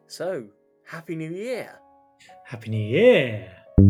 So, Happy New Year! Happy New Year!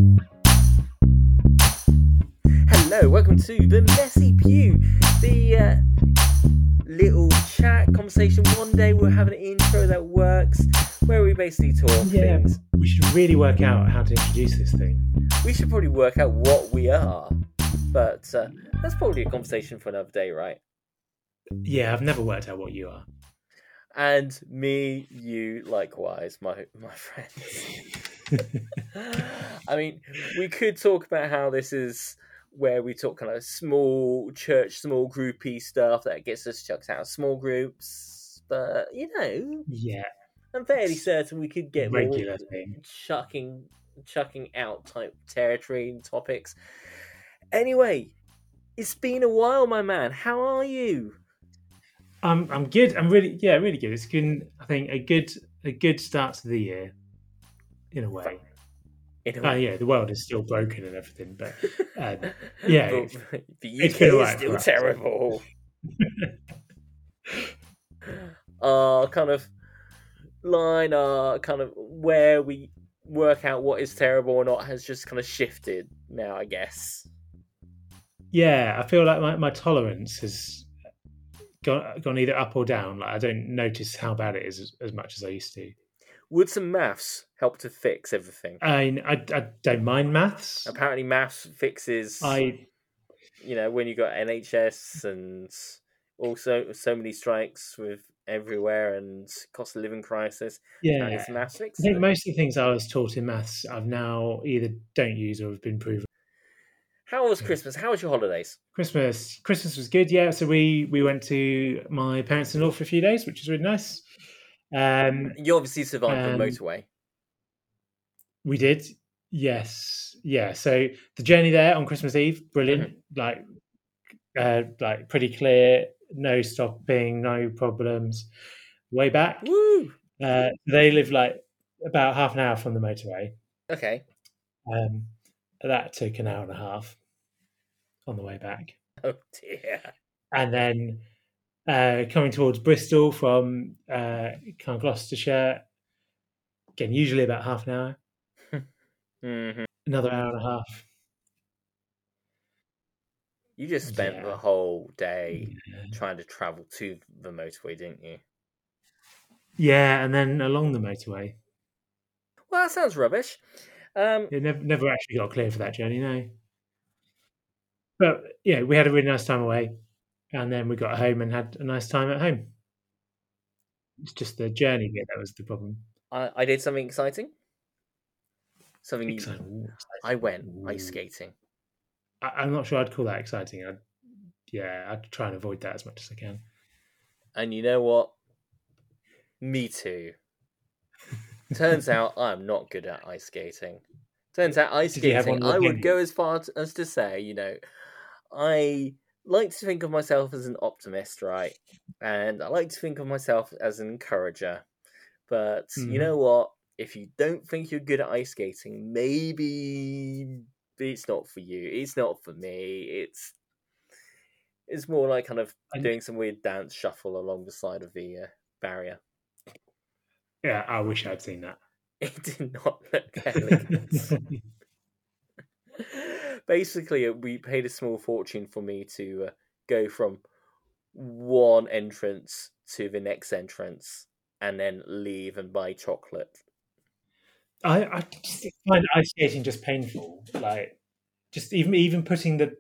Hello, welcome to the Messy Pew, the little chat conversation. One day we'll have an intro that works, where we basically talk things. We should really work out how to introduce this thing. We should probably work out what we are, but that's probably a conversation for another day, right? Yeah, I've never worked out what you are. And me, you, likewise, my friends. I mean, we could talk about how this is where we talk kind of small church, small groupy stuff that gets us chucked out of small groups. But, yeah, I'm fairly certain we could get regular more thing. chucking out type territory and topics. Anyway, it's been a while, my man. How are you? I'm good. I'm really good. It's been, I think, a good start to the year, in a way. Yeah, the world is still broken and everything, but yeah, but the UK is still terrible. Kind of line, kind of where we work out what is terrible or not has just kind of shifted now, I guess. Yeah, I feel like my tolerance has gone either up or down. Like I don't notice how bad it is as much as I used to. Would some maths help to fix everything? I don't mind maths. Apparently, maths fixes. When you got NHS and also so many strikes with everywhere and cost of living crisis. Yeah, maths fix. I think most of the things I was taught in maths I've now either don't use or have been proven. How was Christmas? How was your holidays? Christmas was good. Yeah, so we went to my parents-in-law for a few days, which was really nice. You obviously survived the motorway. We did, yes, yeah. So the journey there on Christmas Eve, brilliant. Mm-hmm. Like pretty clear, no stopping, no problems. Way back, woo! They live like about half an hour from the motorway. Okay. That took an hour and a half on the way back. Oh dear. And then coming towards Bristol from kind of Gloucestershire, again, usually about half an hour. Mm-hmm. Another hour and a half. You just spent the whole day trying to travel to the motorway, didn't you? Yeah, and then along the motorway. Well, that sounds rubbish. It never actually got clear for that journey, no. But yeah, we had a really nice time away, and then we got home and had a nice time at home. It's just the journey bit that was the problem. I did something exciting. Exciting. I went ice skating. I'm not sure I'd call that exciting. I'd try and avoid that as much as I can. And you know what? Me too. Turns out I'm not good at ice skating. Turns out ice skating, I would go as far as to say, I like to think of myself as an optimist, right? And I like to think of myself as an encourager. But you know what? If you don't think you're good at ice skating, maybe it's not for you. It's not for me. It's more like kind of doing some weird dance shuffle along the side of the barrier. Yeah, I wish I'd seen that. It did not look elegant. Basically, we paid a small fortune for me to go from one entrance to the next entrance and then leave and buy chocolate. I just find ice skating just painful. Like, just even putting the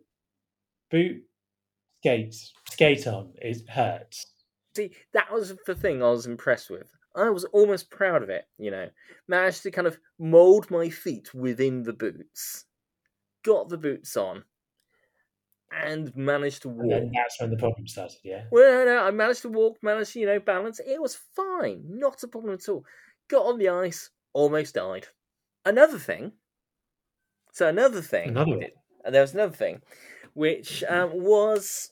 skate on, it hurts. See, that was the thing I was impressed with. I was almost proud of it, Managed to kind of mould my feet within the boots. Got the boots on. And managed to walk. And then that's when the problem started, yeah? Well, no, I managed to walk, balance. It was fine. Not a problem at all. Got on the ice, almost died. Another thing. There was another thing, which was...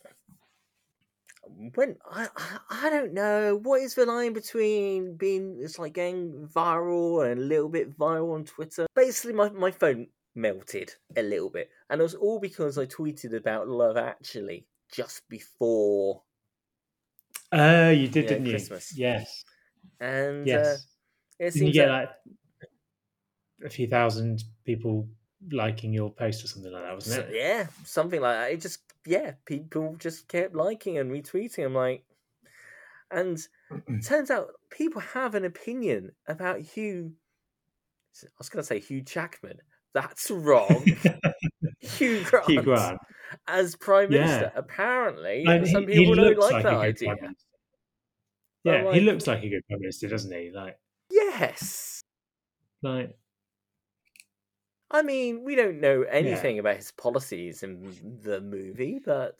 When I don't know what is the line between it's like going viral and a little bit viral on Twitter. Basically, my phone melted a little bit, and it was all because I tweeted about Love Actually just before. You did, didn't Christmas. You? Yes. And yes. you get like a few thousand people liking your post or something like that, wasn't it? Yeah, something like that. It just, people just kept liking and retweeting. I'm like, and it turns out people have an opinion about Hugh. I was going to say Hugh Jackman. That's wrong. Hugh Grant as Prime Minister. Apparently, some people don't like that idea. Yeah, he looks like a good Prime Minister, doesn't he? Like, yes. Like, I mean, we don't know anything about his policies in the movie, but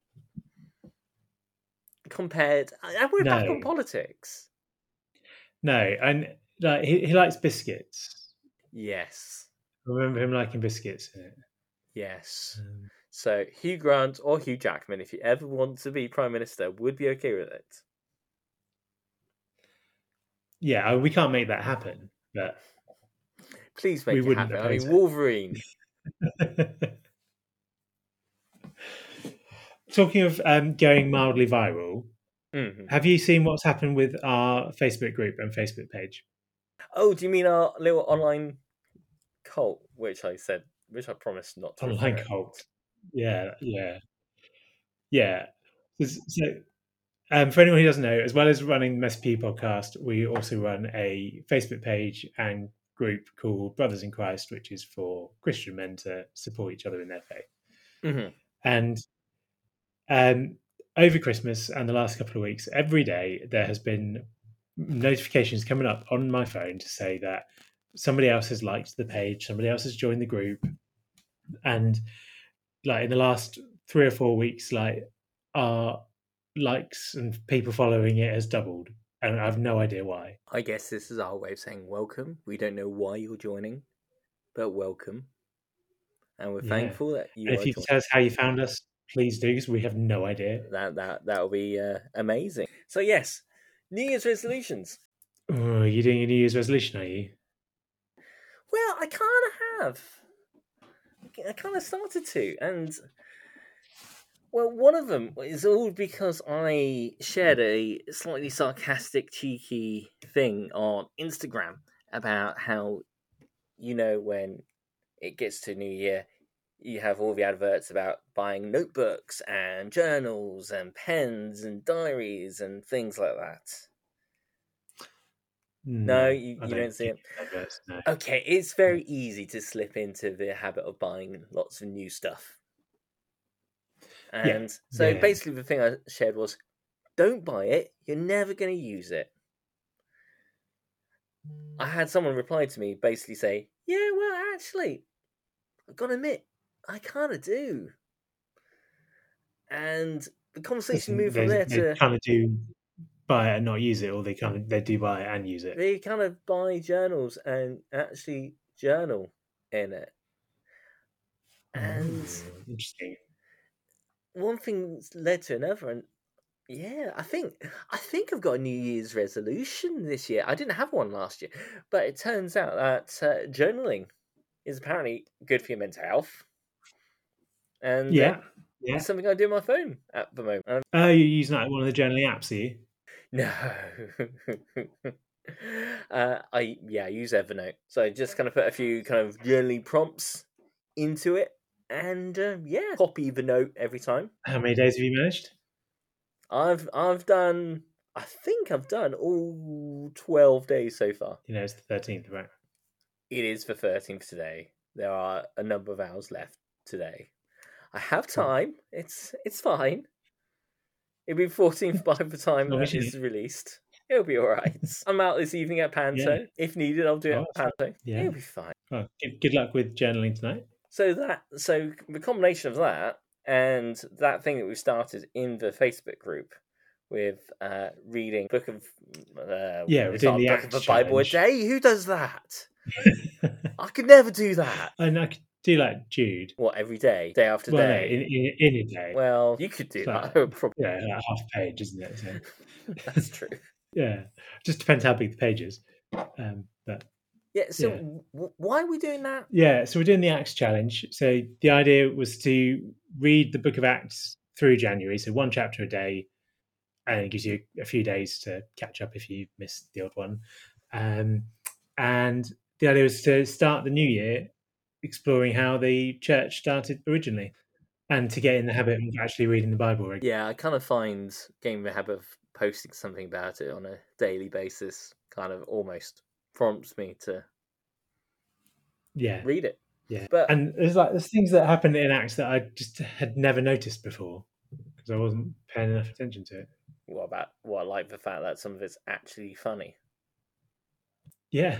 compared, and we're back on politics. No, and like he likes biscuits. Yes, I remember him liking biscuits. Yes. So Hugh Grant or Hugh Jackman, if you ever want to be Prime Minister, would be okay with it. Yeah, we can't make that happen, but please make it happen. I mean, Wolverine. Talking of going mildly viral, have you seen what's happened with our Facebook group and Facebook page? Oh, do you mean our little online cult, which I promised not to. Online cult. Yeah. So, for anyone who doesn't know, as well as running the Mess P podcast, we also run a Facebook page and group called Brothers in Christ, which is for Christian men to support each other in their faith. And over Christmas and the last couple of weeks, every day there has been notifications coming up on my phone to say that somebody else has liked the page, somebody else has joined the group, and like in the last 3 or 4 weeks, like our likes and people following it has doubled, and I have no idea why. I guess this is our way of saying welcome. We don't know why you're joining, but welcome, and we're thankful that you. And if you can tell us how you found us, please do, because we have no idea. That'll be amazing. So yes, New Year's resolutions. Oh, are you doing a New Year's resolution? Are you? Well, I kind of have. I kind of started to, and well, one of them is all because I shared a slightly sarcastic, cheeky thing on Instagram about how, when it gets to New Year, you have all the adverts about buying notebooks and journals and pens and diaries and things like that. No, you don't see it? Adverts, no. Okay, it's very easy to slip into the habit of buying lots of new stuff. And basically the thing I shared was, don't buy it, you're never going to use it. I had someone reply to me, basically say, yeah, well, actually, I've got to admit, I kind of do. And the conversation moved from there to... They kind of do buy it and not use it, or they do buy it and use it. They kind of buy journals and actually journal in it. And interesting. One thing led to another, and I think I've got a New Year's resolution this year. I didn't have one last year, but it turns out that journaling is apparently good for your mental health. And it's something I do on my phone at the moment. You're using like one of the journaling apps, are you? No. I use Evernote. So I just kind of put a few kind of journaling prompts into it, and copy the note every time. How many days have you managed? I've done. I think I've done all 12 days so far. It's the 13th, right? It is the 13th today. There are a number of hours left today. I have time. It's fine. It'll be 14th by the time that is released. It'll be all right. I'm out this evening at Panto. Yeah. If needed, I'll do it at Panto. Yeah. It'll be fine. Well, good luck with journaling tonight. So the combination of that and that thing that we started in the Facebook group with reading book of we're doing the Acts of the Bible a day. Who does that? I could never do that. And I could do like Jude. What, every day? Day after day? In a day. Well, you could do that. Yeah, like half a page, isn't it? So. That's true. Yeah. Just depends how big the page is. But yeah, so why are we doing that? Yeah, so we're doing the Acts challenge. So the idea was to read the book of Acts through January, so one chapter a day, and it gives you a few days to catch up if you missed the odd one. And the idea was to start the new year exploring how the church started originally, and to get in the habit of actually reading the Bible regularly. Yeah, I kind of find getting the habit of posting something about it on a daily basis kind of almost prompts me to read it. Yeah, but and there's things that happened in Acts that I just had never noticed before because I wasn't paying enough attention to it. What like the fact that some of it's actually funny? Yeah.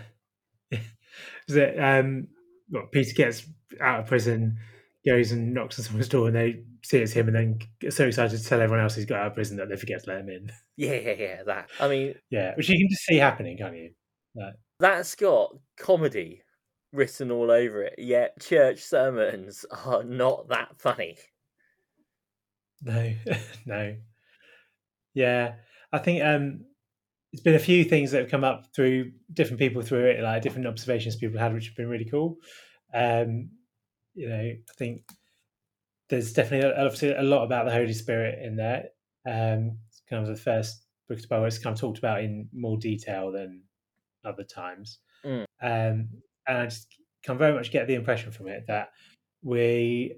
That Peter gets out of prison, goes and knocks on someone's door, and they see it's him, and then get so excited to tell everyone else he's got out of prison that they forget to let him in. Yeah. That, I mean, yeah, which you can just see happening, can't you? That's got comedy written all over it. Yet church sermons are not that funny. No, no. Yeah, I think there's been a few things that have come up through different people through it, like different observations people had, which have been really cool. I think there's definitely obviously a lot about the Holy Spirit in there. It's kind of the first book of the Bible. It's kind of talked about in more detail than other times. And I just can very much get the impression from it that we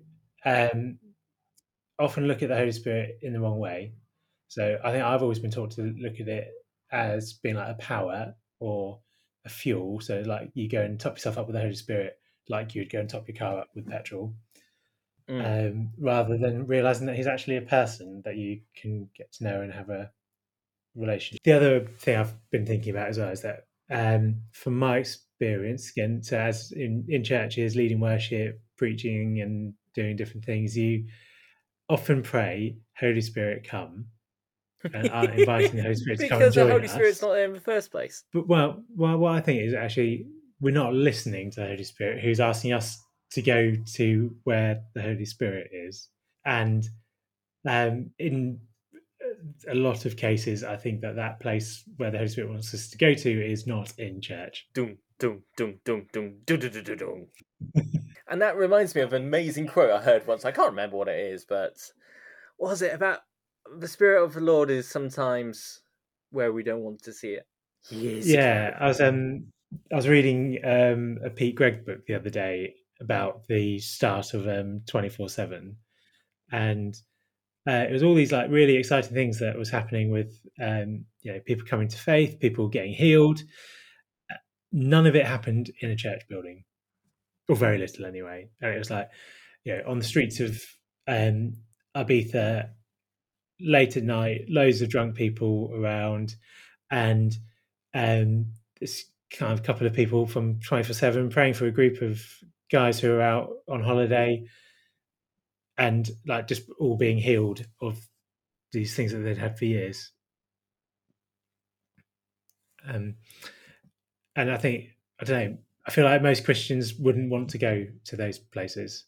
often look at the Holy Spirit in the wrong way. So I think I've always been taught to look at it as being like a power or a fuel. So like you go and top yourself up with the Holy Spirit, like you would go and top your car up with petrol, rather than realizing that he's actually a person that you can get to know and have a relationship. The other thing I've been thinking about as well is that from my experience, again, so as in churches, leading worship, preaching and doing different things, you often pray, Holy Spirit, come, and aren't inviting the Holy Spirit to come and join us. Because the Holy Spirit's not there in the first place. But well, what I think is actually we're not listening to the Holy Spirit, who's asking us to go to where the Holy Spirit is. And in a lot of cases, I think that place where the Holy Spirit wants us to go to is not in church. Doom, doom, doom, doom, doom, doom, doom, doom, doom. And that reminds me of an amazing quote I heard once. I can't remember what it is, but what was it about? The Spirit of the Lord is sometimes where we don't want to see it. Yeah, I was reading a Pete Greig book the other day about the start of 24/7, and it was all these like really exciting things that was happening with people coming to faith, people getting healed. None of it happened in a church building, or very little anyway. And it was like, on the streets of Ibiza, late at night, loads of drunk people around, and this kind of couple of people from 24/7 praying for a group of guys who are out on holiday, and like just all being healed of these things that they'd had for years. And I think, I don't know, I feel like most Christians wouldn't want to go to those places.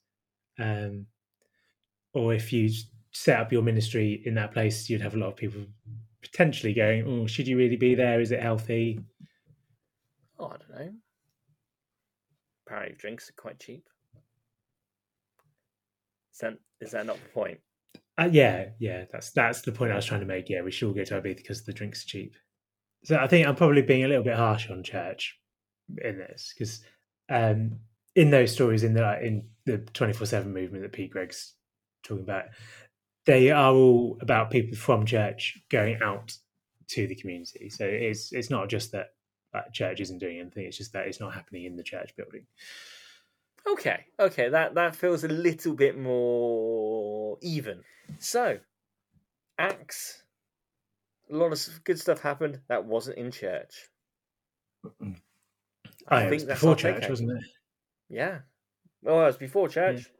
Or if you set up your ministry in that place, you'd have a lot of people potentially going, oh, should you really be there? Is it healthy? Oh, I don't know. Apparently drinks are quite cheap. Is that not the point? Yeah, that's the point I was trying to make. Yeah, we should all go to Ibiza because the drinks are cheap. So I think I'm probably being a little bit harsh on church in this, because in those stories in the 24/7 movement that Pete Greig's talking about, they are all about people from church going out to the community. So it's not just that church isn't doing anything; it's just that it's not happening in the church building. Okay, that feels a little bit more even. So, Acts, a lot of good stuff happened that wasn't in church. I think that's before church, wasn't it? Yeah. Well, it was before church.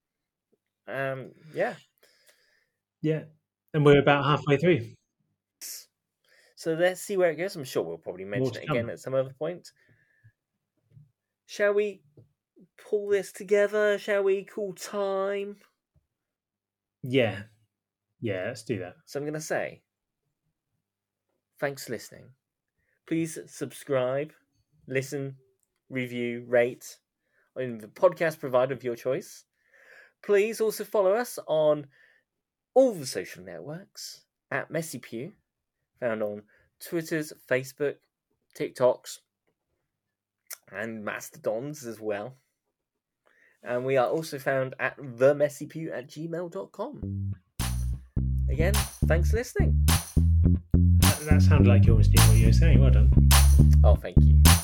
Yeah. Yeah. And we're about halfway through. So let's see where it goes. I'm sure we'll probably mention it again at some other point. Shall we pull this together? Shall we call time? Yeah, let's do that. So I'm going to say, thanks for listening. Please subscribe, listen, review, rate on the podcast provider of your choice. Please also follow us on all the social networks at Messy Pew, found on Twitter's, Facebook, TikToks, and Mastodons as well. And we are also found at themessypew@gmail.com. Again, thanks for listening. That sounded like you almost knew what you were saying. Well done. Oh, thank you.